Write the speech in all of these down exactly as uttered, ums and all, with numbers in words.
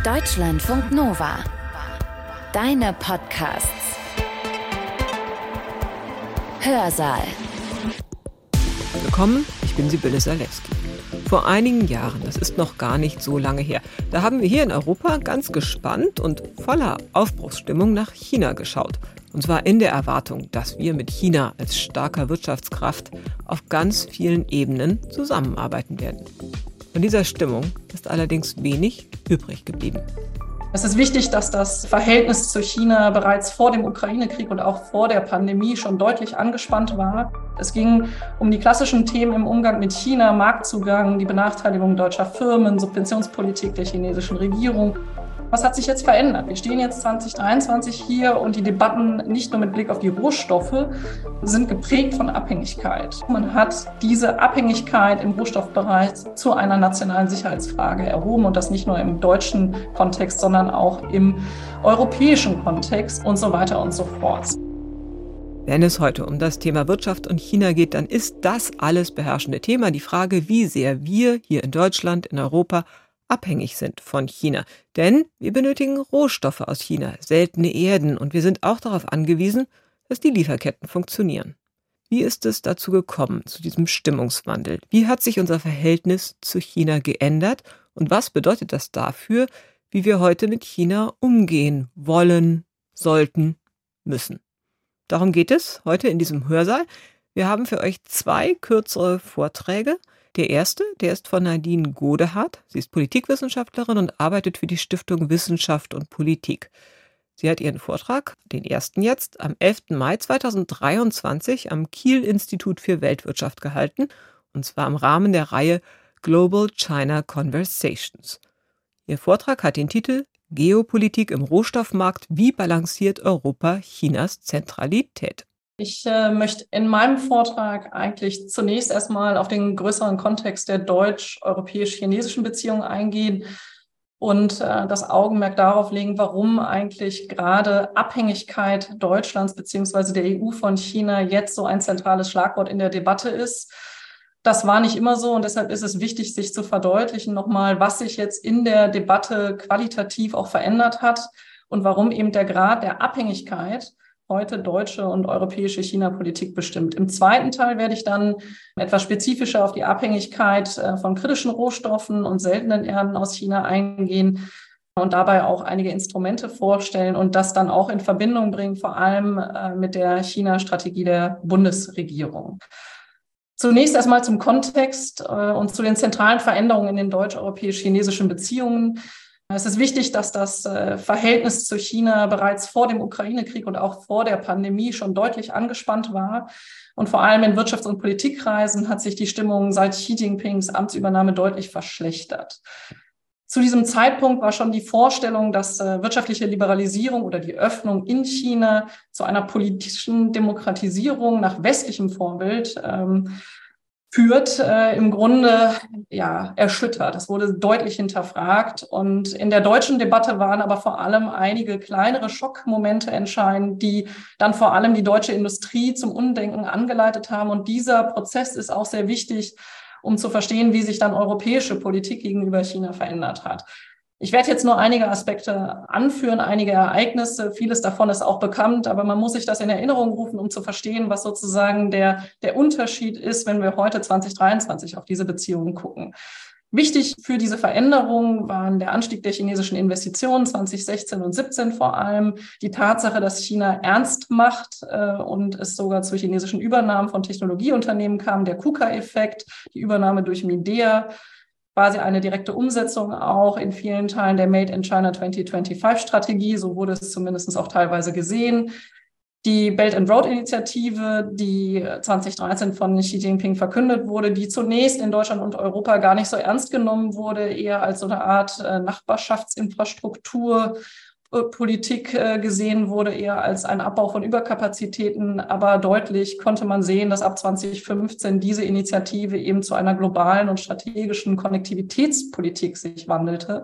Deutschlandfunk Nova. Deine Podcasts. Hörsaal. Willkommen, ich bin Sibylle Salewski. Vor einigen Jahren, das ist noch gar nicht so lange her, da haben wir hier in Europa ganz gespannt und voller Aufbruchsstimmung nach China geschaut. Und zwar in der Erwartung, dass wir mit China als starker Wirtschaftskraft auf ganz vielen Ebenen zusammenarbeiten werden. Von dieser Stimmung ist allerdings wenig übrig geblieben. Es ist wichtig, dass das Verhältnis zu China bereits vor dem Ukraine-Krieg und auch vor der Pandemie schon deutlich angespannt war. Es ging um die klassischen Themen im Umgang mit China, Marktzugang, die Benachteiligung deutscher Firmen, Subventionspolitik der chinesischen Regierung. Was hat sich jetzt verändert? Wir stehen jetzt zwanzig dreiundzwanzig hier und die Debatten nicht nur mit Blick auf die Rohstoffe sind geprägt von Abhängigkeit. Man hat diese Abhängigkeit im Rohstoffbereich zu einer nationalen Sicherheitsfrage erhoben und das nicht nur im deutschen Kontext, sondern auch im europäischen Kontext und so weiter und so fort. Wenn es heute um das Thema Wirtschaft und China geht, dann ist das alles beherrschende Thema die Frage, wie sehr wir hier in Deutschland, in Europa abhängig sind von China. Denn wir benötigen Rohstoffe aus China, seltene Erden und wir sind auch darauf angewiesen, dass die Lieferketten funktionieren. Wie ist es dazu gekommen, zu diesem Stimmungswandel? Wie hat sich unser Verhältnis zu China geändert und was bedeutet das dafür, wie wir heute mit China umgehen wollen, sollten, müssen? Darum geht es heute in diesem Hörsaal. Wir haben für euch zwei kürzere Vorträge. Der erste, der ist von Nadine Godehard. Sie ist Politikwissenschaftlerin und arbeitet für die Stiftung Wissenschaft und Politik. Sie hat ihren Vortrag, den ersten jetzt, am elften Mai zweitausenddreiundzwanzig am Kiel-Institut für Weltwirtschaft gehalten, und zwar im Rahmen der Reihe Global China Conversations. Ihr Vortrag hat den Titel Geopolitik im Rohstoffmarkt, wie balanciert Europa Chinas Zentralität? Ich äh, möchte in meinem Vortrag eigentlich zunächst erstmal auf den größeren Kontext der deutsch-europäisch-chinesischen Beziehungen eingehen und äh, das Augenmerk darauf legen, warum eigentlich gerade Abhängigkeit Deutschlands bzw. der E U von China jetzt so ein zentrales Schlagwort in der Debatte ist. Das war nicht immer so und deshalb ist es wichtig, sich zu verdeutlichen nochmal, was sich jetzt in der Debatte qualitativ auch verändert hat und warum eben der Grad der Abhängigkeit heute deutsche und europäische China-Politik bestimmt. Im zweiten Teil werde ich dann etwas spezifischer auf die Abhängigkeit von kritischen Rohstoffen und seltenen Erden aus China eingehen und dabei auch einige Instrumente vorstellen und das dann auch in Verbindung bringen, vor allem mit der China-Strategie der Bundesregierung. Zunächst erstmal zum Kontext und zu den zentralen Veränderungen in den deutsch-europäisch-chinesischen Beziehungen. Es ist wichtig, dass das Verhältnis zu China bereits vor dem Ukraine-Krieg und auch vor der Pandemie schon deutlich angespannt war. Und vor allem in Wirtschafts- und Politikkreisen hat sich die Stimmung seit Xi Jinpings Amtsübernahme deutlich verschlechtert. Zu diesem Zeitpunkt war schon die Vorstellung, dass wirtschaftliche Liberalisierung oder die Öffnung in China zu einer politischen Demokratisierung nach westlichem Vorbild ähm, führt, äh, im Grunde ja erschüttert. Das wurde deutlich hinterfragt. Und in der deutschen Debatte waren aber vor allem einige kleinere Schockmomente entscheidend, die dann vor allem die deutsche Industrie zum Umdenken angeleitet haben. Und dieser Prozess ist auch sehr wichtig, um zu verstehen, wie sich dann europäische Politik gegenüber China verändert hat. Ich werde jetzt nur einige Aspekte anführen, einige Ereignisse. Vieles davon ist auch bekannt, aber man muss sich das in Erinnerung rufen, um zu verstehen, was sozusagen der, der Unterschied ist, wenn wir heute zwanzig dreiundzwanzig auf diese Beziehungen gucken. Wichtig für diese Veränderung waren der Anstieg der chinesischen Investitionen zwanzig sechzehn und siebzehn vor allem, die Tatsache, dass China ernst macht äh, und es sogar zu chinesischen Übernahmen von Technologieunternehmen kam, der KUKA-Effekt, die Übernahme durch Midea, quasi eine direkte Umsetzung auch in vielen Teilen der Made in China zwanzig fünfundzwanzig-Strategie, so wurde es zumindest auch teilweise gesehen. Die Belt and Road Initiative, die zwanzig dreizehn von Xi Jinping verkündet wurde, die zunächst in Deutschland und Europa gar nicht so ernst genommen wurde, eher als so eine Art äh, Nachbarschaftsinfrastruktur, äh, Politik äh, gesehen wurde, eher als ein Abbau von Überkapazitäten. Aber deutlich konnte man sehen, dass ab zwanzig fünfzehn diese Initiative eben zu einer globalen und strategischen Konnektivitätspolitik sich wandelte.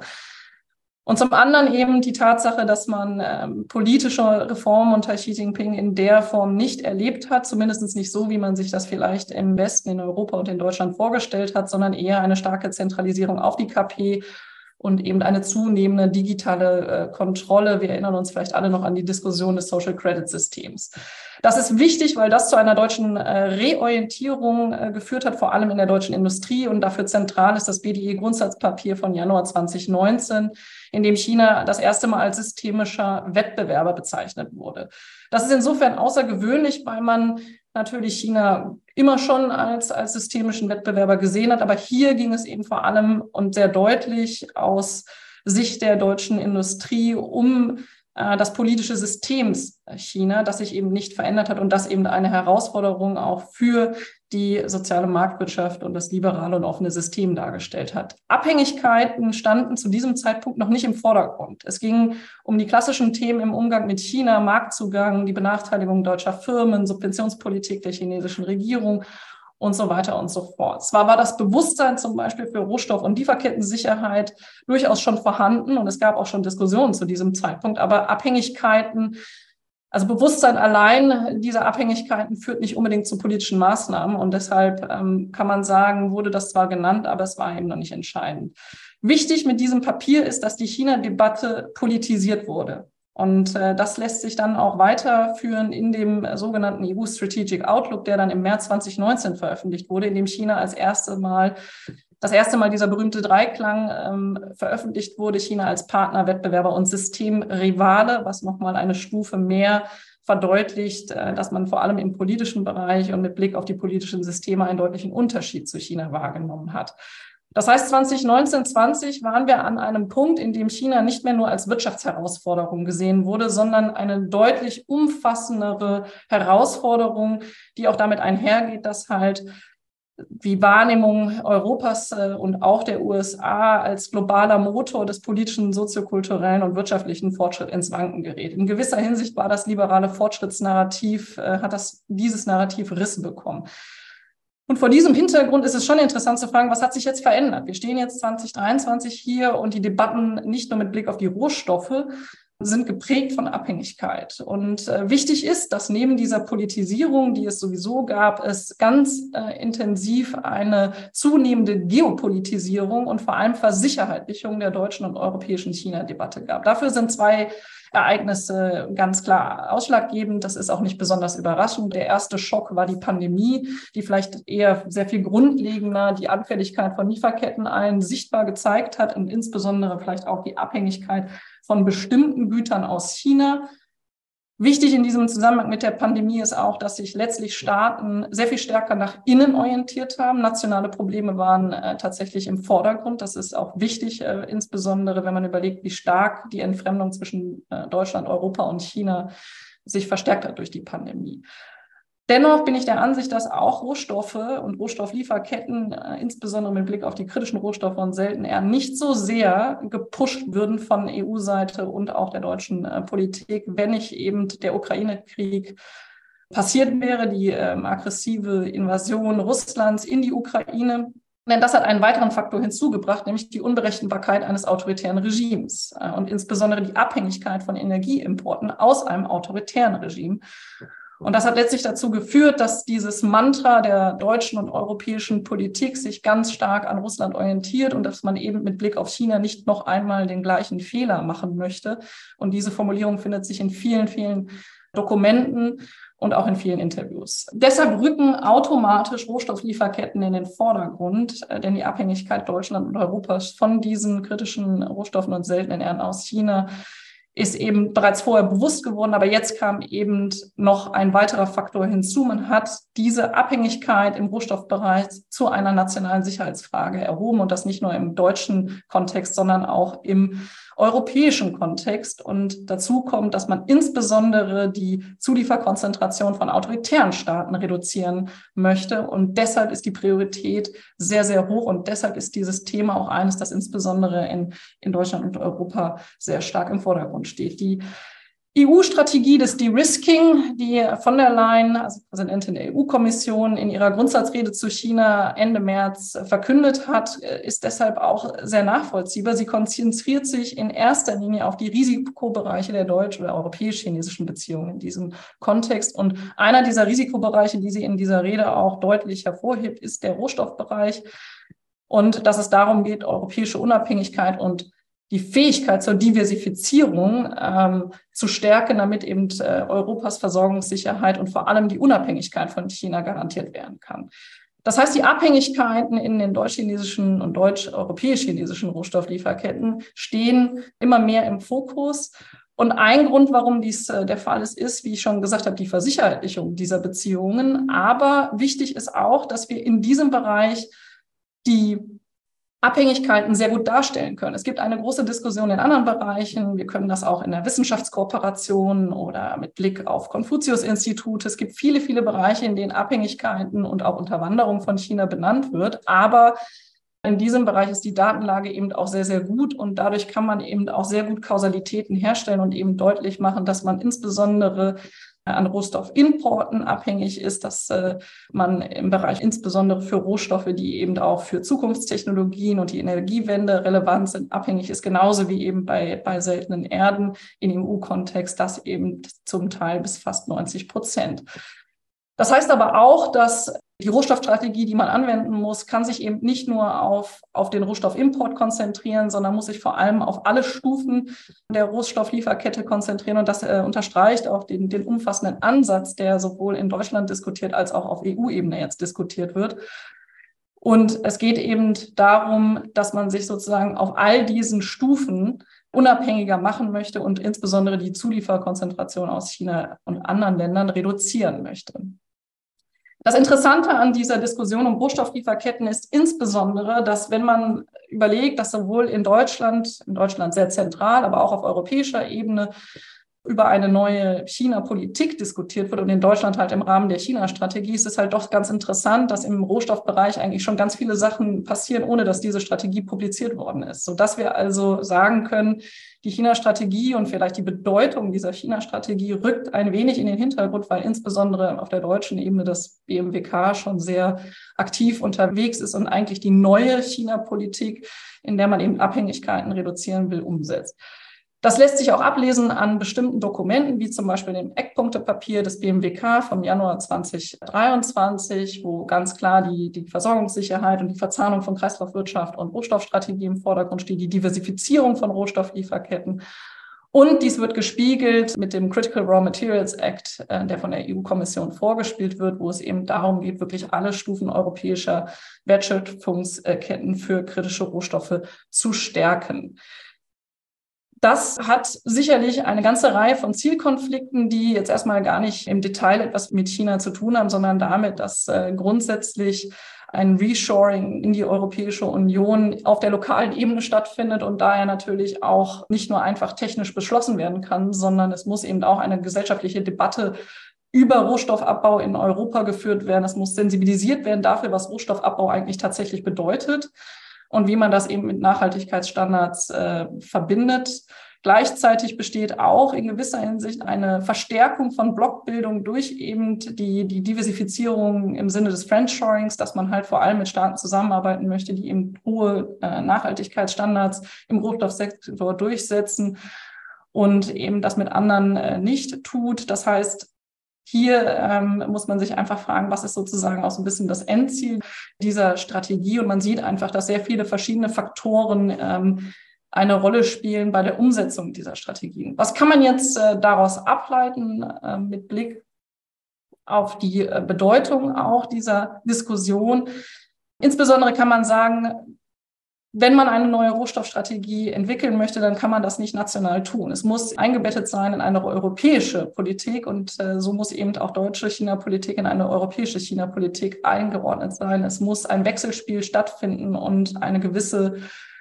Und zum anderen eben die Tatsache, dass man ähm, politische Reformen unter Xi Jinping in der Form nicht erlebt hat, zumindest nicht so, wie man sich das vielleicht im Westen, in Europa und in Deutschland vorgestellt hat, sondern eher eine starke Zentralisierung auf die K P und eben eine zunehmende digitale äh, Kontrolle. Wir erinnern uns vielleicht alle noch an die Diskussion des Social Credit Systems. Das ist wichtig, weil das zu einer deutschen äh, Reorientierung äh, geführt hat, vor allem in der deutschen Industrie. Und dafür zentral ist das B D I-Grundsatzpapier von Januar zwanzig neunzehn, in dem China das erste Mal als systemischer Wettbewerber bezeichnet wurde. Das ist insofern außergewöhnlich, weil man natürlich China immer schon als, als systemischen Wettbewerber gesehen hat. Aber hier ging es eben vor allem und sehr deutlich aus Sicht der deutschen Industrie um äh, das politische System China, das sich eben nicht verändert hat und das eben eine Herausforderung auch für die soziale Marktwirtschaft und das liberale und offene System dargestellt hat. Abhängigkeiten standen zu diesem Zeitpunkt noch nicht im Vordergrund. Es ging um die klassischen Themen im Umgang mit China, Marktzugang, die Benachteiligung deutscher Firmen, Subventionspolitik der chinesischen Regierung und so weiter und so fort. Zwar war das Bewusstsein zum Beispiel für Rohstoff- und Lieferkettensicherheit durchaus schon vorhanden und es gab auch schon Diskussionen zu diesem Zeitpunkt, aber Abhängigkeiten, also Bewusstsein allein dieser Abhängigkeiten führt nicht unbedingt zu politischen Maßnahmen und deshalb ähm, kann man sagen, wurde das zwar genannt, aber es war eben noch nicht entscheidend. Wichtig mit diesem Papier ist, dass die China-Debatte politisiert wurde. Und äh, das lässt sich dann auch weiterführen in dem äh, sogenannten E U Strategic Outlook, der dann im März zwanzig neunzehn veröffentlicht wurde, in dem China als erste Mal Das erste Mal dieser berühmte Dreiklang ähm, veröffentlicht wurde, China als Partner, Wettbewerber und Systemrivale, was nochmal eine Stufe mehr verdeutlicht, äh, dass man vor allem im politischen Bereich und mit Blick auf die politischen Systeme einen deutlichen Unterschied zu China wahrgenommen hat. Das heißt, zwanzig neunzehn zwanzig waren wir an einem Punkt, in dem China nicht mehr nur als Wirtschaftsherausforderung gesehen wurde, sondern eine deutlich umfassendere Herausforderung, die auch damit einhergeht, dass halt die Wahrnehmung Europas und auch der U S A als globaler Motor des politischen, soziokulturellen und wirtschaftlichen Fortschritts ins Wanken gerät. In gewisser Hinsicht war das liberale Fortschrittsnarrativ, hat das, dieses Narrativ Risse bekommen. Und vor diesem Hintergrund ist es schon interessant zu fragen, was hat sich jetzt verändert? Wir stehen jetzt zwanzig dreiundzwanzig hier und die Debatten nicht nur mit Blick auf die Rohstoffe sind geprägt von Abhängigkeit. Und äh, wichtig ist, dass neben dieser Politisierung, die es sowieso gab, es ganz äh, intensiv eine zunehmende Geopolitisierung und vor allem Versicherheitlichung der deutschen und europäischen China-Debatte gab. Dafür sind zwei Ereignisse ganz klar ausschlaggebend. Das ist auch nicht besonders überraschend. Der erste Schock war die Pandemie, die vielleicht eher sehr viel grundlegender die Anfälligkeit von Lieferketten allen sichtbar gezeigt hat und insbesondere vielleicht auch die Abhängigkeit von bestimmten Gütern aus China. Wichtig in diesem Zusammenhang mit der Pandemie ist auch, dass sich letztlich Staaten sehr viel stärker nach innen orientiert haben. Nationale Probleme waren äh, tatsächlich im Vordergrund. Das ist auch wichtig, äh, insbesondere wenn man überlegt, wie stark die Entfremdung zwischen äh, Deutschland, Europa und China sich verstärkt hat durch die Pandemie. Dennoch bin ich der Ansicht, dass auch Rohstoffe und Rohstofflieferketten, äh, insbesondere mit Blick auf die kritischen Rohstoffe und selten eher nicht so sehr gepusht würden von E U-Seite und auch der deutschen äh, Politik, wenn nicht eben der Ukraine-Krieg passiert wäre, die ähm, aggressive Invasion Russlands in die Ukraine. Denn das hat einen weiteren Faktor hinzugebracht, nämlich die Unberechenbarkeit eines autoritären Regimes äh, und insbesondere die Abhängigkeit von Energieimporten aus einem autoritären Regime. Und das hat letztlich dazu geführt, dass dieses Mantra der deutschen und europäischen Politik sich ganz stark an Russland orientiert und dass man eben mit Blick auf China nicht noch einmal den gleichen Fehler machen möchte. Und diese Formulierung findet sich in vielen, vielen Dokumenten und auch in vielen Interviews. Deshalb rücken automatisch Rohstofflieferketten in den Vordergrund, denn die Abhängigkeit Deutschlands und Europas von diesen kritischen Rohstoffen und seltenen Erden aus China ist eben bereits vorher bewusst geworden, aber jetzt kam eben noch ein weiterer Faktor hinzu. Man hat diese Abhängigkeit im Rohstoffbereich zu einer nationalen Sicherheitsfrage erhoben und das nicht nur im deutschen Kontext, sondern auch im europäischen Kontext. Und dazu kommt, dass man insbesondere die Zulieferkonzentration von autoritären Staaten reduzieren möchte. Und deshalb ist die Priorität sehr, sehr hoch. Und deshalb ist dieses Thema auch eines, das insbesondere in, in Deutschland und Europa sehr stark im Vordergrund steht. Die E U-Strategie des De-Risking, die von der Leyen, also Präsidentin der E U-Kommission, in ihrer Grundsatzrede zu China Ende März verkündet hat, ist deshalb auch sehr nachvollziehbar. Sie konzentriert sich in erster Linie auf die Risikobereiche der deutsch- oder europäisch-chinesischen Beziehungen in diesem Kontext. Und einer dieser Risikobereiche, die sie in dieser Rede auch deutlich hervorhebt, ist der Rohstoffbereich. Und dass es darum geht, europäische Unabhängigkeit und die Fähigkeit zur Diversifizierung ähm, zu stärken, damit eben äh, Europas Versorgungssicherheit und vor allem die Unabhängigkeit von China garantiert werden kann. Das heißt, die Abhängigkeiten in den deutsch-chinesischen und deutsch-europäisch-chinesischen Rohstofflieferketten stehen immer mehr im Fokus. Und ein Grund, warum dies äh, der Fall ist, ist, wie ich schon gesagt habe, die Versicherheitlichung dieser Beziehungen. Aber wichtig ist auch, dass wir in diesem Bereich die Abhängigkeiten sehr gut darstellen können. Es gibt eine große Diskussion in anderen Bereichen. Wir können das auch in der Wissenschaftskooperation oder mit Blick auf Konfuzius-Institute. Es gibt viele, viele Bereiche, in denen Abhängigkeiten und auch Unterwanderung von China benannt wird. Aber in diesem Bereich ist die Datenlage eben auch sehr, sehr gut und dadurch kann man eben auch sehr gut Kausalitäten herstellen und eben deutlich machen, dass man insbesondere an Rohstoffimporten abhängig ist, dass äh, man im Bereich insbesondere für Rohstoffe, die eben auch für Zukunftstechnologien und die Energiewende relevant sind, abhängig ist, genauso wie eben bei, bei seltenen Erden im E U-Kontext, das eben zum Teil bis fast neunzig Prozent. Das heißt aber auch, dass die Rohstoffstrategie, die man anwenden muss, kann sich eben nicht nur auf, auf den Rohstoffimport konzentrieren, sondern muss sich vor allem auf alle Stufen der Rohstofflieferkette konzentrieren. Und das äh, unterstreicht auch den, den umfassenden Ansatz, der sowohl in Deutschland diskutiert als auch auf E U-Ebene jetzt diskutiert wird. Und es geht eben darum, dass man sich sozusagen auf all diesen Stufen unabhängiger machen möchte und insbesondere die Zulieferkonzentration aus China und anderen Ländern reduzieren möchte. Das Interessante an dieser Diskussion um Rohstofflieferketten ist insbesondere, dass wenn man überlegt, dass sowohl in Deutschland, in Deutschland sehr zentral, aber auch auf europäischer Ebene über eine neue China-Politik diskutiert wird und in Deutschland halt im Rahmen der China-Strategie, ist es halt doch ganz interessant, dass im Rohstoffbereich eigentlich schon ganz viele Sachen passieren, ohne dass diese Strategie publiziert worden ist. Sodass wir also sagen können, die China-Strategie und vielleicht die Bedeutung dieser China-Strategie rückt ein wenig in den Hintergrund, weil insbesondere auf der deutschen Ebene das B M W K schon sehr aktiv unterwegs ist und eigentlich die neue China-Politik, in der man eben Abhängigkeiten reduzieren will, umsetzt. Das lässt sich auch ablesen an bestimmten Dokumenten, wie zum Beispiel dem Eckpunktepapier des B M W K vom Januar zweitausenddreiundzwanzig, wo ganz klar die, die Versorgungssicherheit und die Verzahnung von Kreislaufwirtschaft und Rohstoffstrategie im Vordergrund steht, die Diversifizierung von Rohstofflieferketten. Und dies wird gespiegelt mit dem Critical Raw Materials Act, äh, der von der E U-Kommission vorgespielt wird, wo es eben darum geht, wirklich alle Stufen europäischer Wertschöpfungsketten für kritische Rohstoffe zu stärken. Das hat sicherlich eine ganze Reihe von Zielkonflikten, die jetzt erstmal gar nicht im Detail etwas mit China zu tun haben, sondern damit, dass äh, grundsätzlich ein Reshoring in die Europäische Union auf der lokalen Ebene stattfindet und daher natürlich auch nicht nur einfach technisch beschlossen werden kann, sondern es muss eben auch eine gesellschaftliche Debatte über Rohstoffabbau in Europa geführt werden. Es muss sensibilisiert werden dafür, was Rohstoffabbau eigentlich tatsächlich bedeutet und wie man das eben mit Nachhaltigkeitsstandards äh, verbindet. Gleichzeitig besteht auch in gewisser Hinsicht eine Verstärkung von Blockbildung durch eben die, die Diversifizierung im Sinne des Friendshorings, dass man halt vor allem mit Staaten zusammenarbeiten möchte, die eben hohe äh, Nachhaltigkeitsstandards im Rohstoffsektor durchsetzen und eben das mit anderen äh, nicht tut. Das heißt, hier ähm, muss man sich einfach fragen, was ist sozusagen auch so ein bisschen das Endziel dieser Strategie? Und man sieht einfach, dass sehr viele verschiedene Faktoren ähm, eine Rolle spielen bei der Umsetzung dieser Strategien. Was kann man jetzt äh, daraus ableiten äh, mit Blick auf die äh, Bedeutung auch dieser Diskussion? Insbesondere kann man sagen, wenn man eine neue Rohstoffstrategie entwickeln möchte, dann kann man das nicht national tun. Es muss eingebettet sein in eine europäische Politik und äh, so muss eben auch deutsche China-Politik in eine europäische China-Politik eingeordnet sein. Es muss ein Wechselspiel stattfinden und eine gewisse,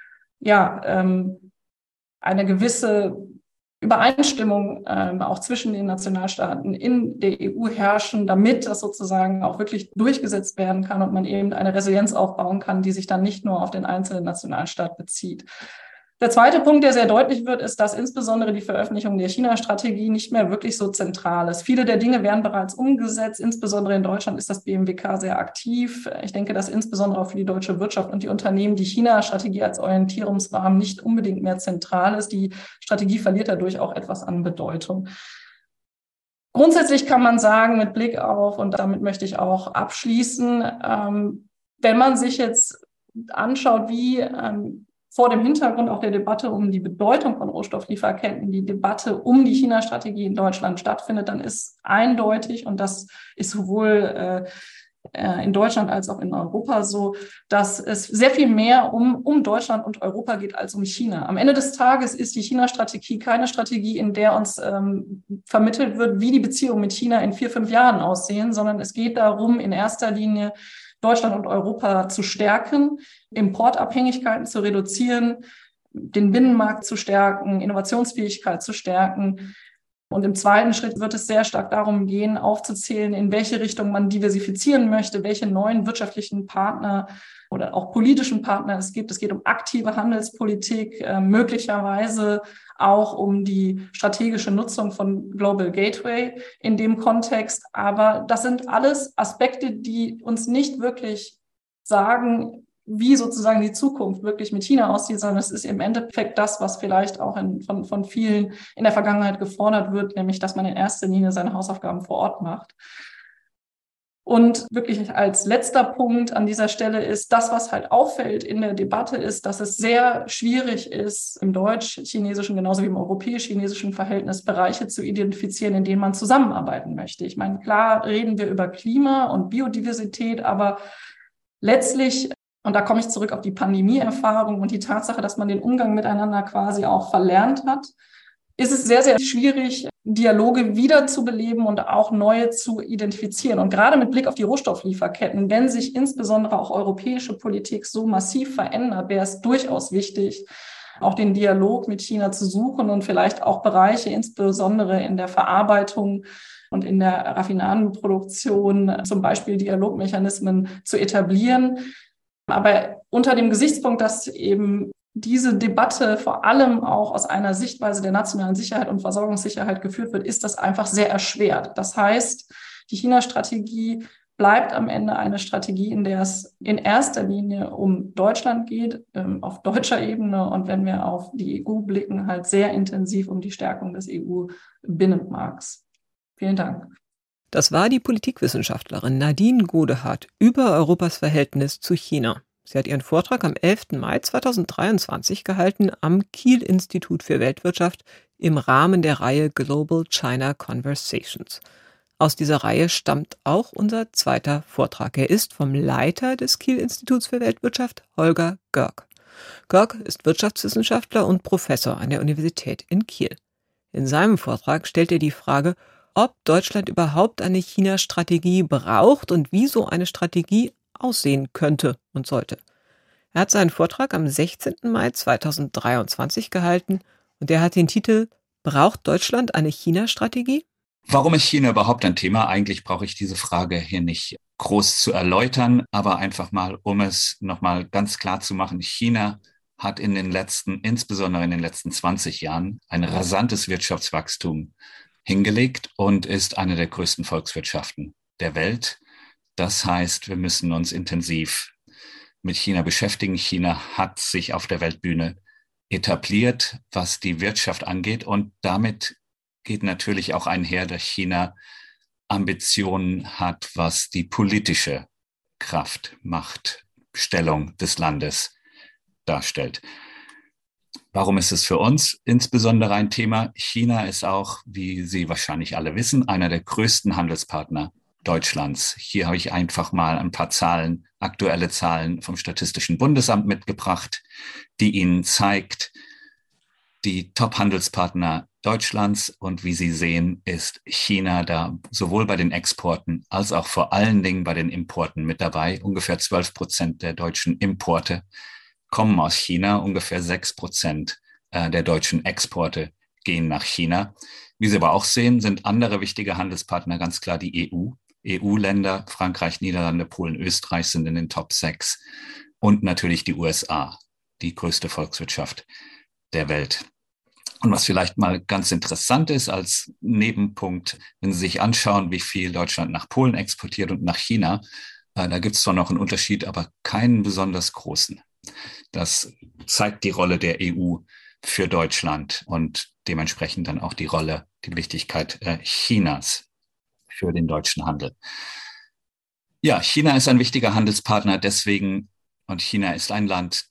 ja, ähm, eine gewisse Übereinstimmung ähm, auch zwischen den Nationalstaaten in der E U herrschen, damit das sozusagen auch wirklich durchgesetzt werden kann und man eben eine Resilienz aufbauen kann, die sich dann nicht nur auf den einzelnen Nationalstaat bezieht. Der zweite Punkt, der sehr deutlich wird, ist, dass insbesondere die Veröffentlichung der China-Strategie nicht mehr wirklich so zentral ist. Viele der Dinge werden bereits umgesetzt. Insbesondere in Deutschland ist das B M W K sehr aktiv. Ich denke, dass insbesondere auch für die deutsche Wirtschaft und die Unternehmen die China-Strategie als Orientierungsrahmen nicht unbedingt mehr zentral ist. Die Strategie verliert dadurch auch etwas an Bedeutung. Grundsätzlich kann man sagen, mit Blick auf, und damit möchte ich auch abschließen, ähm, wenn man sich jetzt anschaut, wie ähm, vor dem Hintergrund auch der Debatte um die Bedeutung von Rohstofflieferketten, die Debatte um die China-Strategie in Deutschland stattfindet, dann ist eindeutig, und das ist sowohl äh, in Deutschland als auch in Europa so, dass es sehr viel mehr um, um Deutschland und Europa geht als um China. Am Ende des Tages ist die China-Strategie keine Strategie, in der uns ähm, vermittelt wird, wie die Beziehungen mit China in vier, fünf Jahren aussehen, sondern es geht darum, in erster Linie Deutschland und Europa zu stärken, Importabhängigkeiten zu reduzieren, den Binnenmarkt zu stärken, Innovationsfähigkeit zu stärken. Und im zweiten Schritt wird es sehr stark darum gehen, aufzuzählen, in welche Richtung man diversifizieren möchte, welche neuen wirtschaftlichen Partner oder auch politischen Partner es gibt. Es geht um aktive Handelspolitik, äh, möglicherweise auch um die strategische Nutzung von Global Gateway in dem Kontext. Aber das sind alles Aspekte, die uns nicht wirklich sagen, wie sozusagen die Zukunft wirklich mit China aussieht, sondern es ist im Endeffekt das, was vielleicht auch in, von, von vielen in der Vergangenheit gefordert wird, nämlich, dass man in erster Linie seine Hausaufgaben vor Ort macht. Und wirklich als letzter Punkt an dieser Stelle ist, das, was halt auffällt in der Debatte, ist, dass es sehr schwierig ist, im deutsch-chinesischen genauso wie im europäisch-chinesischen Verhältnis Bereiche zu identifizieren, in denen man zusammenarbeiten möchte. Ich meine, klar reden wir über Klima und Biodiversität, aber letztlich, und da komme ich zurück auf die Pandemieerfahrung und die Tatsache, dass man den Umgang miteinander quasi auch verlernt hat, ist es sehr, sehr schwierig, Dialoge wiederzubeleben und auch neue zu identifizieren. Und gerade mit Blick auf die Rohstofflieferketten, wenn sich insbesondere auch europäische Politik so massiv verändert, wäre es durchaus wichtig, auch den Dialog mit China zu suchen und vielleicht auch Bereiche, insbesondere in der Verarbeitung und in der Raffinadenproduktion, zum Beispiel Dialogmechanismen zu etablieren. Aber unter dem Gesichtspunkt, dass eben diese Debatte vor allem auch aus einer Sichtweise der nationalen Sicherheit und Versorgungssicherheit geführt wird, ist das einfach sehr erschwert. Das heißt, die China-Strategie bleibt am Ende eine Strategie, in der es in erster Linie um Deutschland geht, ähm, auf deutscher Ebene, und wenn wir auf die E U blicken, halt sehr intensiv um die Stärkung des E U-Binnenmarkts. Vielen Dank. Das war die Politikwissenschaftlerin Nadine Godehard über Europas Verhältnis zu China. Sie hat ihren Vortrag am elften Mai zweitausenddreiundzwanzig gehalten am Kiel-Institut für Weltwirtschaft im Rahmen der Reihe Global China Conversations. Aus dieser Reihe stammt auch unser zweiter Vortrag. Er ist vom Leiter des Kiel-Instituts für Weltwirtschaft, Holger Görg. Görg ist Wirtschaftswissenschaftler und Professor an der Universität in Kiel. In seinem Vortrag stellt er die Frage, ob Deutschland überhaupt eine China-Strategie braucht und wie so eine Strategie aussehen könnte und sollte. Er hat seinen Vortrag am sechzehnten Mai zweitausenddreiundzwanzig gehalten und er hat den Titel »Braucht Deutschland eine China-Strategie?« Warum ist China überhaupt ein Thema? Eigentlich brauche ich diese Frage hier nicht groß zu erläutern, aber einfach mal, um es nochmal ganz klar zu machen, China hat in den letzten, insbesondere in den letzten zwanzig Jahren, ein rasantes Wirtschaftswachstum hingelegt und ist eine der größten Volkswirtschaften der Welt. Das heißt, wir müssen uns intensiv mit China beschäftigen. China hat sich auf der Weltbühne etabliert, was die Wirtschaft angeht. Und damit geht natürlich auch einher, dass China Ambitionen hat, was die politische Kraft, Macht, Stellung des Landes darstellt. Warum ist es für uns insbesondere ein Thema? China ist auch, wie Sie wahrscheinlich alle wissen, einer der größten Handelspartner Deutschlands. Hier habe ich einfach mal ein paar Zahlen, aktuelle Zahlen vom Statistischen Bundesamt mitgebracht, die Ihnen zeigt, die Top-Handelspartner Deutschlands, und wie Sie sehen, ist China da sowohl bei den Exporten als auch vor allen Dingen bei den Importen mit dabei. Ungefähr zwölf Prozent der deutschen Importe kommen aus China, ungefähr sechs Prozent der deutschen Exporte gehen nach China. Wie Sie aber auch sehen, sind andere wichtige Handelspartner ganz klar die E U. E U-Länder, Frankreich, Niederlande, Polen, Österreich sind in den Top sechs und natürlich die U S A, die größte Volkswirtschaft der Welt. Und was vielleicht mal ganz interessant ist als Nebenpunkt, wenn Sie sich anschauen, wie viel Deutschland nach Polen exportiert und nach China, äh, da gibt es zwar noch einen Unterschied, aber keinen besonders großen. Das zeigt die Rolle der E U für Deutschland und dementsprechend dann auch die Rolle, die Wichtigkeit äh, Chinas für den deutschen Handel. Ja, China ist ein wichtiger Handelspartner deswegen, und China ist ein Land, das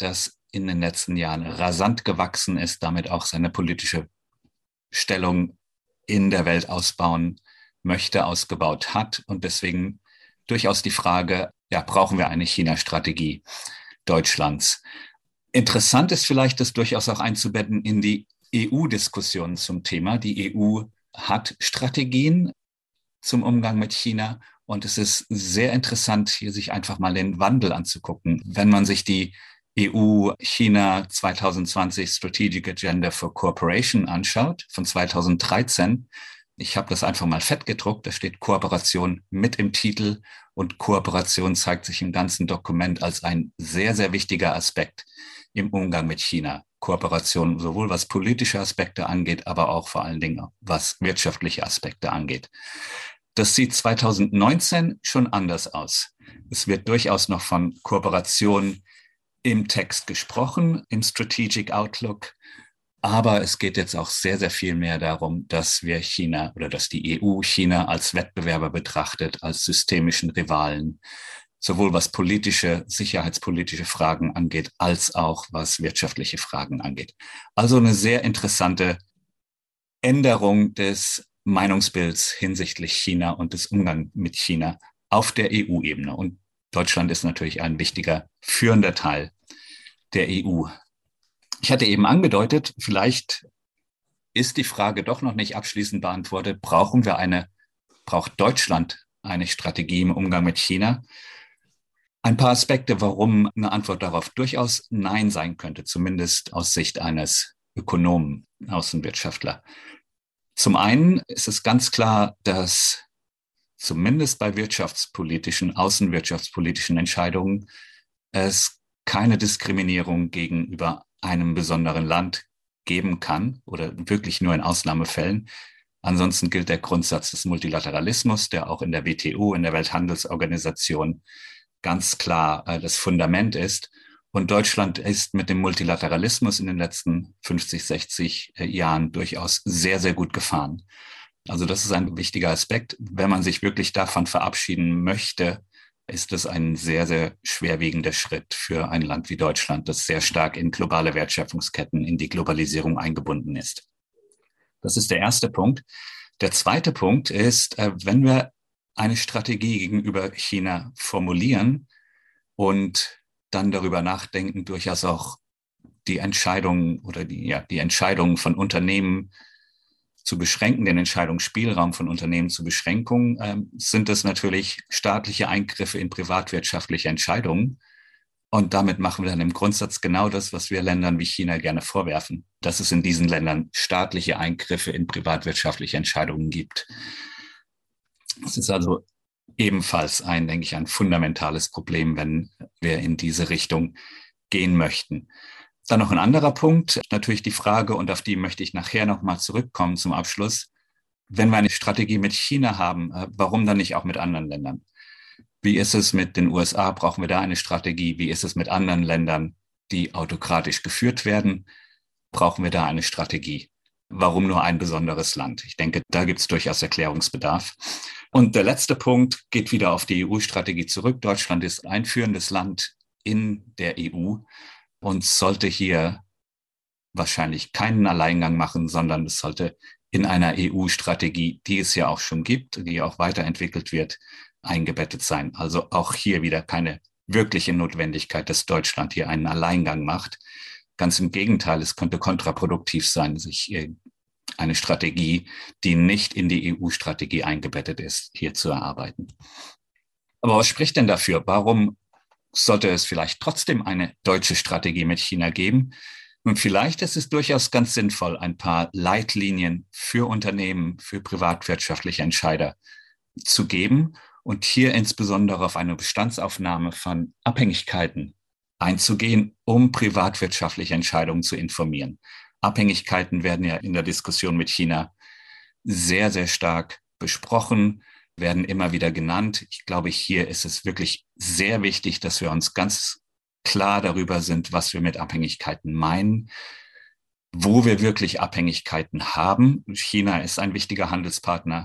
in den letzten Jahren rasant gewachsen ist, damit auch seine politische Stellung in der Welt ausbauen möchte, ausgebaut hat und deswegen durchaus die Frage, ja, brauchen wir eine China-Strategie Deutschlands? Interessant ist vielleicht, das durchaus auch einzubetten in die E U-Diskussionen zum Thema. Die E U hat Strategien zum Umgang mit China und es ist sehr interessant, hier sich einfach mal den Wandel anzugucken. Wenn man sich die E U-China zwanzig zwanzig Strategic Agenda for Cooperation anschaut, von zweitausenddreizehn, ich habe das einfach mal fett gedruckt, da steht Kooperation mit im Titel und Kooperation zeigt sich im ganzen Dokument als ein sehr, sehr wichtiger Aspekt im Umgang mit China. Kooperation sowohl was politische Aspekte angeht, aber auch vor allen Dingen was wirtschaftliche Aspekte angeht. Das sieht zwanzig neunzehn schon anders aus. Es wird durchaus noch von Kooperation im Text gesprochen, im Strategic Outlook. Aber es geht jetzt auch sehr, sehr viel mehr darum, dass wir China oder dass die E U China als Wettbewerber betrachtet, als systemischen Rivalen, sowohl was politische, sicherheitspolitische Fragen angeht, als auch was wirtschaftliche Fragen angeht. Also eine sehr interessante Änderung des Meinungsbilds hinsichtlich China und des Umgangs mit China auf der E U-Ebene. Und Deutschland ist natürlich ein wichtiger, führender Teil der E U. Ich hatte eben angedeutet, vielleicht ist die Frage doch noch nicht abschließend beantwortet. Brauchen wir eine, braucht Deutschland eine Strategie im Umgang mit China? Ein paar Aspekte, warum eine Antwort darauf durchaus Nein sein könnte, zumindest aus Sicht eines Ökonomen, Außenwirtschaftler. Zum einen ist es ganz klar, dass zumindest bei wirtschaftspolitischen, außenwirtschaftspolitischen Entscheidungen es keine Diskriminierung gegenüber einem besonderen Land geben kann oder wirklich nur in Ausnahmefällen. Ansonsten gilt der Grundsatz des Multilateralismus, der auch in der W T O, in der Welthandelsorganisation, ganz klar äh, das Fundament ist. Und Deutschland ist mit dem Multilateralismus in den letzten fünfzig, sechzig äh, Jahren durchaus sehr, sehr gut gefahren. Also das ist ein wichtiger Aspekt. Wenn man sich wirklich davon verabschieden möchte, ist es ein sehr, sehr schwerwiegender Schritt für ein Land wie Deutschland, das sehr stark in globale Wertschöpfungsketten, in die Globalisierung eingebunden ist. Das ist der erste Punkt. Der zweite Punkt ist, wenn wir eine Strategie gegenüber China formulieren und dann darüber nachdenken, durchaus auch die Entscheidungen oder die, ja, die Entscheidungen von Unternehmen zu beschränken, den Entscheidungsspielraum von Unternehmen zu beschränken, äh, sind es natürlich staatliche Eingriffe in privatwirtschaftliche Entscheidungen. Und damit machen wir dann im Grundsatz genau das, was wir Ländern wie China gerne vorwerfen, dass es in diesen Ländern staatliche Eingriffe in privatwirtschaftliche Entscheidungen gibt. Das ist also ebenfalls ein, denke ich, ein fundamentales Problem, wenn wir in diese Richtung gehen möchten. Dann noch ein anderer Punkt, natürlich die Frage, und auf die möchte ich nachher nochmal zurückkommen zum Abschluss. Wenn wir eine Strategie mit China haben, warum dann nicht auch mit anderen Ländern? Wie ist es mit den U S A? Brauchen wir da eine Strategie? Wie ist es mit anderen Ländern, die autokratisch geführt werden? Brauchen wir da eine Strategie? Warum nur ein besonderes Land? Ich denke, da gibt es durchaus Erklärungsbedarf. Und der letzte Punkt geht wieder auf die E U-Strategie zurück. Deutschland ist ein führendes Land in der E U und sollte hier wahrscheinlich keinen Alleingang machen, sondern es sollte in einer E U-Strategie, die es ja auch schon gibt, die auch weiterentwickelt wird, eingebettet sein. Also auch hier wieder keine wirkliche Notwendigkeit, dass Deutschland hier einen Alleingang macht. Ganz im Gegenteil, es könnte kontraproduktiv sein, sich eine Strategie, die nicht in die E U-Strategie eingebettet ist, hier zu erarbeiten. Aber was spricht denn dafür? Warum sollte es vielleicht trotzdem eine deutsche Strategie mit China geben? Und vielleicht ist es durchaus ganz sinnvoll, ein paar Leitlinien für Unternehmen, für privatwirtschaftliche Entscheider zu geben und hier insbesondere auf eine Bestandsaufnahme von Abhängigkeiten einzugehen, um privatwirtschaftliche Entscheidungen zu informieren. Abhängigkeiten werden ja in der Diskussion mit China sehr, sehr stark besprochen, werden immer wieder genannt. Ich glaube, hier ist es wirklich sehr wichtig, dass wir uns ganz klar darüber sind, was wir mit Abhängigkeiten meinen, wo wir wirklich Abhängigkeiten haben. China ist ein wichtiger Handelspartner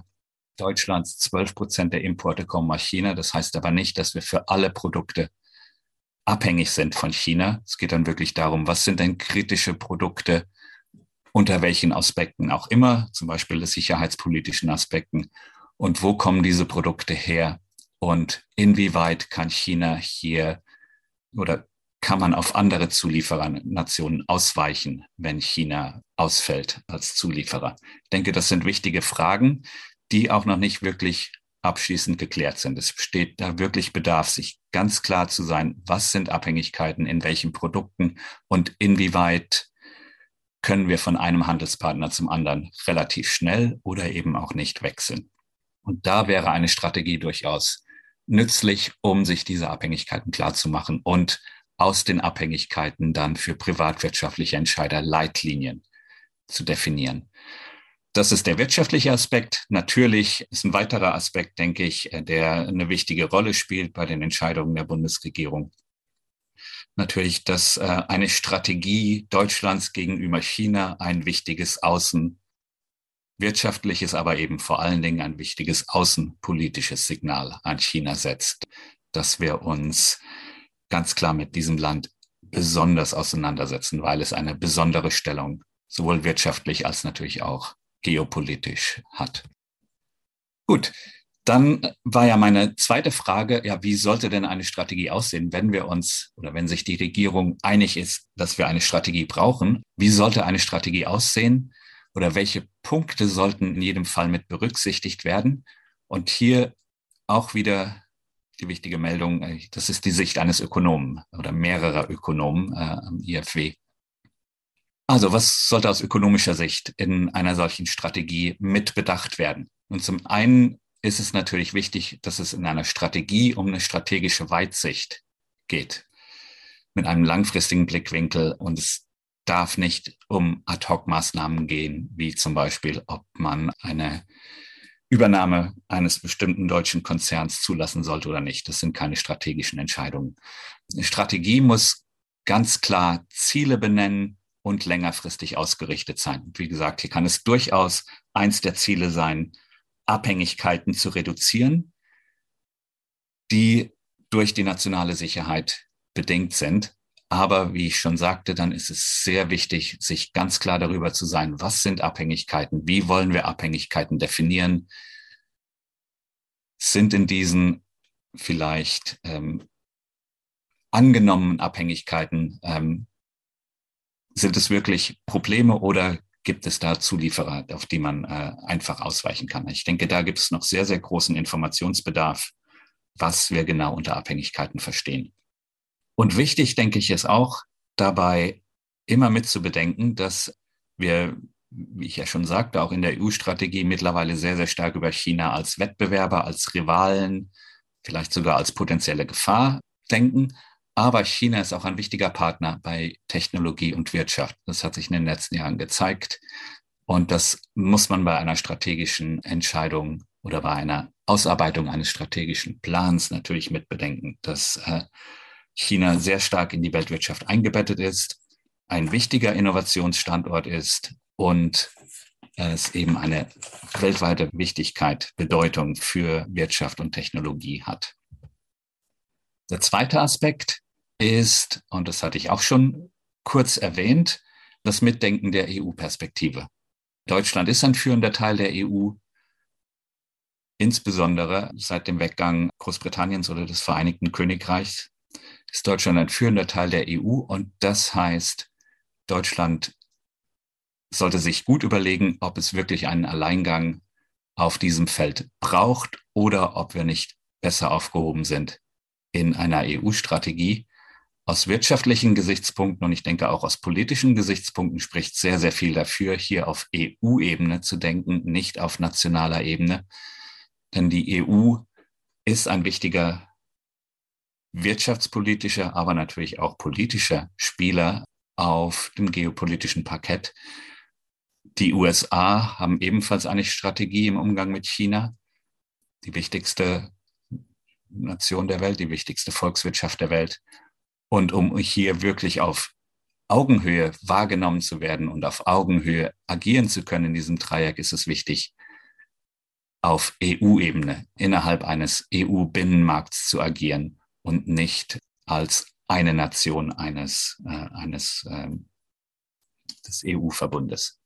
Deutschlands. zwölf Prozent der Importe kommen aus China. Das heißt aber nicht, dass wir für alle Produkte abhängig sind von China. Es geht dann wirklich darum, was sind denn kritische Produkte, unter welchen Aspekten auch immer, zum Beispiel des sicherheitspolitischen Aspekten, und wo kommen diese Produkte her und inwieweit kann China hier oder kann man auf andere Zulieferernationen ausweichen, wenn China ausfällt als Zulieferer? Ich denke, das sind wichtige Fragen, die auch noch nicht wirklich abschließend geklärt sind. Es besteht da wirklich Bedarf, sich ganz klar zu sein, was sind Abhängigkeiten in welchen Produkten und inwieweit können wir von einem Handelspartner zum anderen relativ schnell oder eben auch nicht wechseln. Und da wäre eine Strategie durchaus nützlich, um sich diese Abhängigkeiten klarzumachen und aus den Abhängigkeiten dann für privatwirtschaftliche Entscheider Leitlinien zu definieren. Das ist der wirtschaftliche Aspekt. Natürlich ist ein weiterer Aspekt, denke ich, der eine wichtige Rolle spielt bei den Entscheidungen der Bundesregierung. Natürlich, dass äh, eine Strategie Deutschlands gegenüber China ein wichtiges außenwirtschaftliches, aber eben vor allen Dingen ein wichtiges außenpolitisches Signal an China setzt, dass wir uns ganz klar mit diesem Land besonders auseinandersetzen, weil es eine besondere Stellung sowohl wirtschaftlich als natürlich auch geopolitisch hat. Gut. Dann war ja meine zweite Frage, ja, wie sollte denn eine Strategie aussehen, wenn wir uns oder wenn sich die Regierung einig ist, dass wir eine Strategie brauchen? Wie sollte eine Strategie aussehen oder welche Punkte sollten in jedem Fall mit berücksichtigt werden? Und hier auch wieder die wichtige Meldung, das ist die Sicht eines Ökonomen oder mehrerer Ökonomen äh, am I F W. Also was sollte aus ökonomischer Sicht in einer solchen Strategie mit bedacht werden? Und zum einen ist es natürlich wichtig, dass es in einer Strategie um eine strategische Weitsicht geht, mit einem langfristigen Blickwinkel. Und es darf nicht um Ad-hoc-Maßnahmen gehen, wie zum Beispiel, ob man eine Übernahme eines bestimmten deutschen Konzerns zulassen sollte oder nicht. Das sind keine strategischen Entscheidungen. Eine Strategie muss ganz klar Ziele benennen und längerfristig ausgerichtet sein. Wie gesagt, hier kann es durchaus eins der Ziele sein, Abhängigkeiten zu reduzieren, die durch die nationale Sicherheit bedingt sind. Aber wie ich schon sagte, dann ist es sehr wichtig, sich ganz klar darüber zu sein, was sind Abhängigkeiten, wie wollen wir Abhängigkeiten definieren, sind in diesen vielleicht ähm, angenommenen Abhängigkeiten, ähm, sind es wirklich Probleme oder gibt es da Zulieferer, auf die man äh, einfach ausweichen kann? Ich denke, da gibt es noch sehr, sehr großen Informationsbedarf, was wir genau unter Abhängigkeiten verstehen. Und wichtig, denke ich, ist auch dabei immer mit zu bedenken, dass wir, wie ich ja schon sagte, auch in der E U-Strategie mittlerweile sehr, sehr stark über China als Wettbewerber, als Rivalen, vielleicht sogar als potenzielle Gefahr denken. Aber China ist auch ein wichtiger Partner bei Technologie und Wirtschaft. Das hat sich in den letzten Jahren gezeigt. Und das muss man bei einer strategischen Entscheidung oder bei einer Ausarbeitung eines strategischen Plans natürlich mit bedenken, dass äh, China sehr stark in die Weltwirtschaft eingebettet ist, ein wichtiger Innovationsstandort ist und es eben eine weltweite Wichtigkeit, Bedeutung für Wirtschaft und Technologie hat. Der zweite Aspekt ist, und das hatte ich auch schon kurz erwähnt, das Mitdenken der E U-Perspektive. Deutschland ist ein führender Teil der E U, insbesondere seit dem Weggang Großbritanniens oder des Vereinigten Königreichs ist Deutschland ein führender Teil der E U und das heißt, Deutschland sollte sich gut überlegen, ob es wirklich einen Alleingang auf diesem Feld braucht oder ob wir nicht besser aufgehoben sind in einer E U-Strategie. Aus wirtschaftlichen Gesichtspunkten und ich denke auch aus politischen Gesichtspunkten spricht sehr, sehr viel dafür, hier auf E U-Ebene zu denken, nicht auf nationaler Ebene. Denn die E U ist ein wichtiger wirtschaftspolitischer, aber natürlich auch politischer Spieler auf dem geopolitischen Parkett. Die U S A haben ebenfalls eine Strategie im Umgang mit China. Die wichtigste Nation der Welt, die wichtigste Volkswirtschaft der Welt. Und um hier wirklich auf Augenhöhe wahrgenommen zu werden und auf Augenhöhe agieren zu können in diesem Dreieck, ist es wichtig, auf E U-Ebene innerhalb eines E U-Binnenmarkts zu agieren und nicht als eine Nation eines, äh, eines äh, des E U-Verbundes.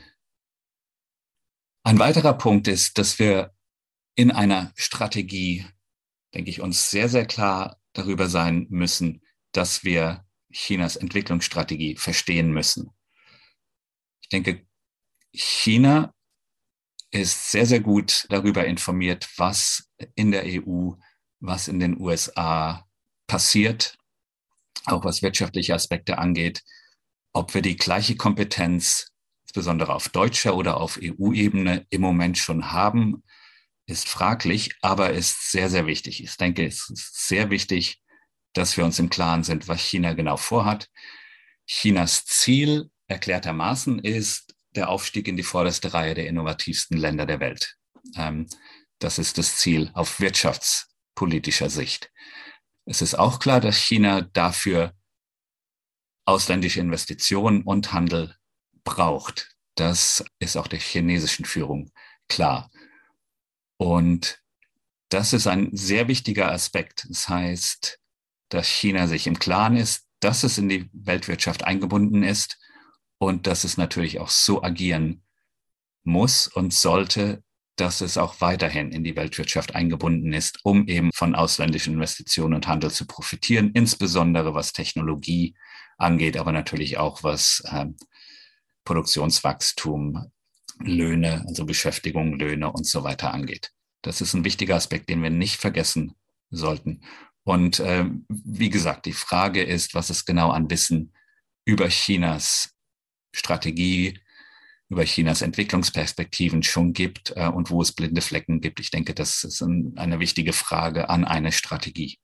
Ein weiterer Punkt ist, dass wir in einer Strategie, denke ich, uns sehr, sehr klar darüber sein müssen, dass wir Chinas Entwicklungsstrategie verstehen müssen. Ich denke, China ist sehr, sehr gut darüber informiert, was in der E U, was in den U S A passiert, auch was wirtschaftliche Aspekte angeht. Ob wir die gleiche Kompetenz, insbesondere auf deutscher oder auf E U-Ebene, im Moment schon haben, ist fraglich, aber ist sehr, sehr wichtig. Ich denke, es ist sehr wichtig, dass wir uns im Klaren sind, was China genau vorhat. Chinas Ziel erklärtermaßen ist der Aufstieg in die vorderste Reihe der innovativsten Länder der Welt. Das ist das Ziel auf wirtschaftspolitischer Sicht. Es ist auch klar, dass China dafür ausländische Investitionen und Handel braucht. Das ist auch der chinesischen Führung klar. Und das ist ein sehr wichtiger Aspekt. Das heißt, dass China sich im Klaren ist, dass es in die Weltwirtschaft eingebunden ist und dass es natürlich auch so agieren muss und sollte, dass es auch weiterhin in die Weltwirtschaft eingebunden ist, um eben von ausländischen Investitionen und Handel zu profitieren, insbesondere was Technologie angeht, aber natürlich auch was äh, Produktionswachstum, Löhne, also Beschäftigung, Löhne und so weiter angeht. Das ist ein wichtiger Aspekt, den wir nicht vergessen sollten. Und äh, wie gesagt, die Frage ist, was es genau an Wissen über Chinas Strategie, über Chinas Entwicklungsperspektiven schon gibt äh, und wo es blinde Flecken gibt. Ich denke, das ist ein, eine wichtige Frage an eine Strategie.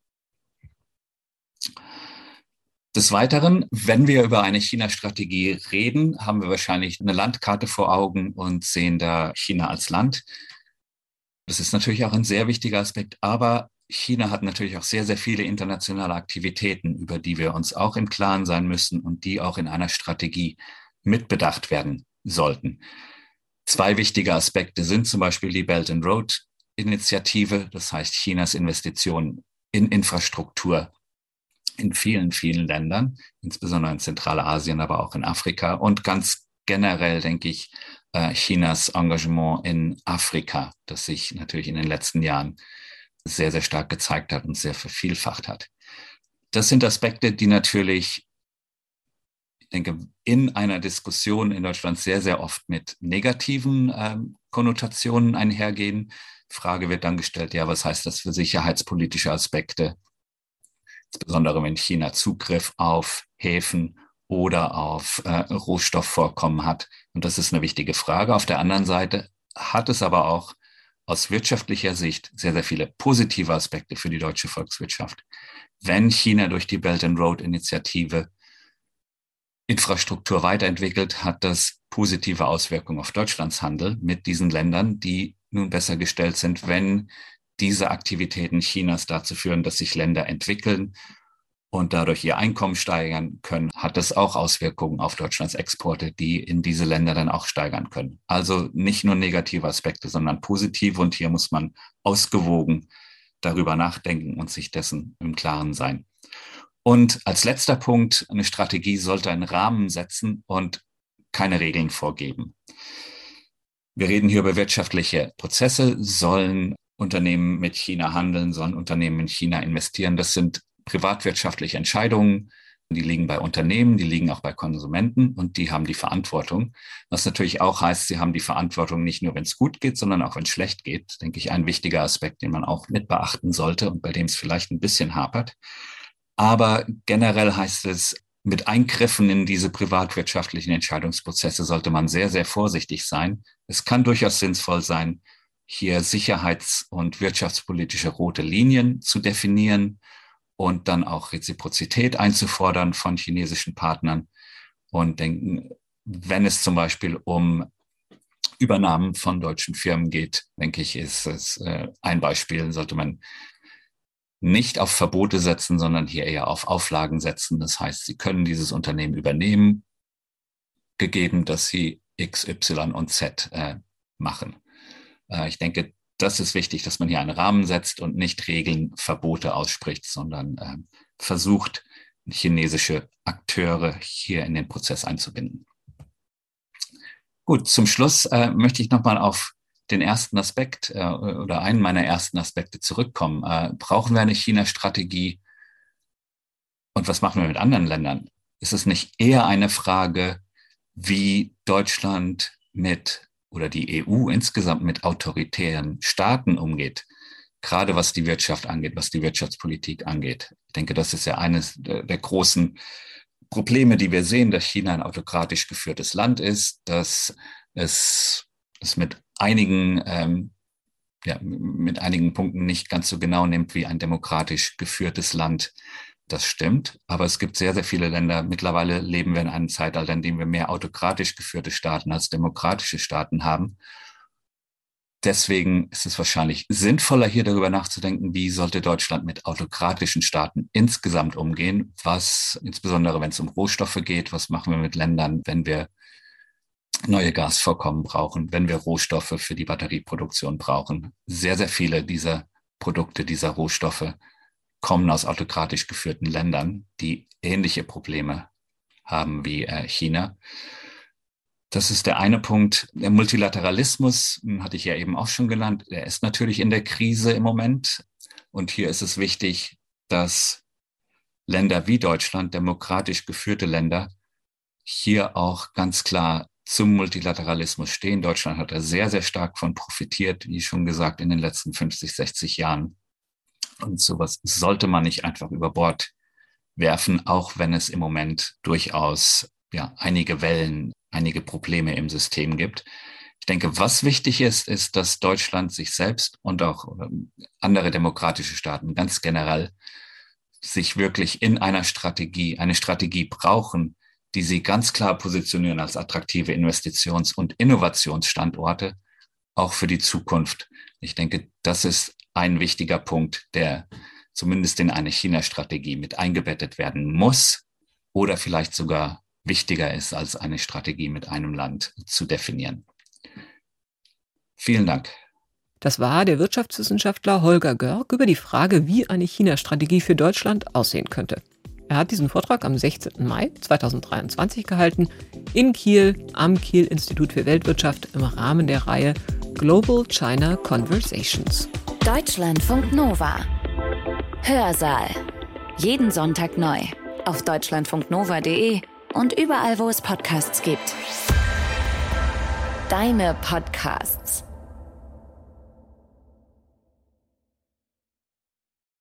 Des Weiteren, wenn wir über eine China-Strategie reden, haben wir wahrscheinlich eine Landkarte vor Augen und sehen da China als Land. Das ist natürlich auch ein sehr wichtiger Aspekt, aber China hat natürlich auch sehr, sehr viele internationale Aktivitäten, über die wir uns auch im Klaren sein müssen und die auch in einer Strategie mitbedacht werden sollten. Zwei wichtige Aspekte sind zum Beispiel die Belt and Road Initiative, das heißt Chinas Investitionen in Infrastruktur in vielen, vielen Ländern, insbesondere in Zentralasien, aber auch in Afrika und ganz generell, denke ich, Chinas Engagement in Afrika, das sich natürlich in den letzten Jahren sehr, sehr stark gezeigt hat und sehr vervielfacht hat. Das sind Aspekte, die natürlich, ich denke, in einer Diskussion in Deutschland sehr, sehr oft mit negativen ähm, Konnotationen einhergehen. Die Frage wird dann gestellt, ja, was heißt das für sicherheitspolitische Aspekte? Insbesondere wenn China Zugriff auf Häfen oder auf äh, Rohstoffvorkommen hat. Und das ist eine wichtige Frage. Auf der anderen Seite hat es aber auch aus wirtschaftlicher Sicht sehr, sehr viele positive Aspekte für die deutsche Volkswirtschaft. Wenn China durch die Belt and Road Initiative Infrastruktur weiterentwickelt, hat das positive Auswirkungen auf Deutschlands Handel mit diesen Ländern, die nun besser gestellt sind, wenn diese Aktivitäten Chinas dazu führen, dass sich Länder entwickeln und dadurch ihr Einkommen steigern können, hat das auch Auswirkungen auf Deutschlands Exporte, die in diese Länder dann auch steigern können. Also nicht nur negative Aspekte, sondern positive. Und hier muss man ausgewogen darüber nachdenken und sich dessen im Klaren sein. Und als letzter Punkt, eine Strategie sollte einen Rahmen setzen und keine Regeln vorgeben. Wir reden hier über wirtschaftliche Prozesse. Sollen Unternehmen mit China handeln, sollen Unternehmen in China investieren? Das sind privatwirtschaftliche Entscheidungen, die liegen bei Unternehmen, die liegen auch bei Konsumenten und die haben die Verantwortung. Was natürlich auch heißt, sie haben die Verantwortung nicht nur, wenn es gut geht, sondern auch, wenn es schlecht geht. Denke ich, ein wichtiger Aspekt, den man auch mit beachten sollte und bei dem es vielleicht ein bisschen hapert. Aber generell heißt es, mit Eingriffen in diese privatwirtschaftlichen Entscheidungsprozesse sollte man sehr, sehr vorsichtig sein. Es kann durchaus sinnvoll sein, hier sicherheits- und wirtschaftspolitische rote Linien zu definieren und dann auch Reziprozität einzufordern von chinesischen Partnern und denken, wenn es zum Beispiel um Übernahmen von deutschen Firmen geht, denke ich, ist es äh, ein Beispiel, sollte man nicht auf Verbote setzen, sondern hier eher auf Auflagen setzen. Das heißt, Sie können dieses Unternehmen übernehmen, gegeben, dass Sie X, Y und Z äh, machen. Äh, ich denke, das ist wichtig, dass man hier einen Rahmen setzt und nicht Regeln, Verbote ausspricht, sondern äh, versucht, chinesische Akteure hier in den Prozess einzubinden. Gut, zum Schluss äh, möchte ich nochmal auf den ersten Aspekt äh, oder einen meiner ersten Aspekte zurückkommen. Äh, brauchen wir eine China-Strategie? Und was machen wir mit anderen Ländern? Ist es nicht eher eine Frage, wie Deutschland mit oder die E U insgesamt mit autoritären Staaten umgeht, gerade was die Wirtschaft angeht, was die Wirtschaftspolitik angeht? Ich denke, das ist ja eines der, der großen Probleme, die wir sehen, dass China ein autokratisch geführtes Land ist, dass es, es mit einigen, ähm, ja, mit einigen Punkten nicht ganz so genau nimmt wie ein demokratisch geführtes Land. Das stimmt, aber es gibt sehr, sehr viele Länder. Mittlerweile leben wir in einem Zeitalter, in dem wir mehr autokratisch geführte Staaten als demokratische Staaten haben. Deswegen ist es wahrscheinlich sinnvoller, hier darüber nachzudenken, wie sollte Deutschland mit autokratischen Staaten insgesamt umgehen, was insbesondere, wenn es um Rohstoffe geht, was machen wir mit Ländern, wenn wir neue Gasvorkommen brauchen, wenn wir Rohstoffe für die Batterieproduktion brauchen. Sehr, sehr viele dieser Produkte, dieser Rohstoffe kommen aus autokratisch geführten Ländern, die ähnliche Probleme haben wie äh, China. Das ist der eine Punkt. Der Multilateralismus, hatte ich ja eben auch schon genannt, der ist natürlich in der Krise im Moment. Und hier ist es wichtig, dass Länder wie Deutschland, demokratisch geführte Länder, hier auch ganz klar zum Multilateralismus stehen. Deutschland hat da sehr, sehr stark von profitiert, wie schon gesagt, in den letzten fünfzig, sechzig Jahren. Und sowas sollte man nicht einfach über Bord werfen, auch wenn es im Moment durchaus ja, einige Wellen, einige Probleme im System gibt. Ich denke, was wichtig ist, ist, dass Deutschland sich selbst und auch andere demokratische Staaten ganz generell sich wirklich in einer Strategie, eine Strategie brauchen, die sie ganz klar positionieren als attraktive Investitions- und Innovationsstandorte, auch für die Zukunft. Ich denke, das ist ein wichtiger Punkt, der zumindest in eine China-Strategie mit eingebettet werden muss oder vielleicht sogar wichtiger ist, als eine Strategie mit einem Land zu definieren. Vielen Dank. Das war der Wirtschaftswissenschaftler Holger Görg über die Frage, wie eine China-Strategie für Deutschland aussehen könnte. Er hat diesen Vortrag am sechzehnten Mai zweitausenddreiundzwanzig gehalten in Kiel am Kiel-Institut für Weltwirtschaft im Rahmen der Reihe Global China Conversations. Deutschlandfunk Nova. Hörsaal. Jeden Sonntag neu. Auf deutschlandfunknova punkt de und überall, wo es Podcasts gibt. Deine Podcasts.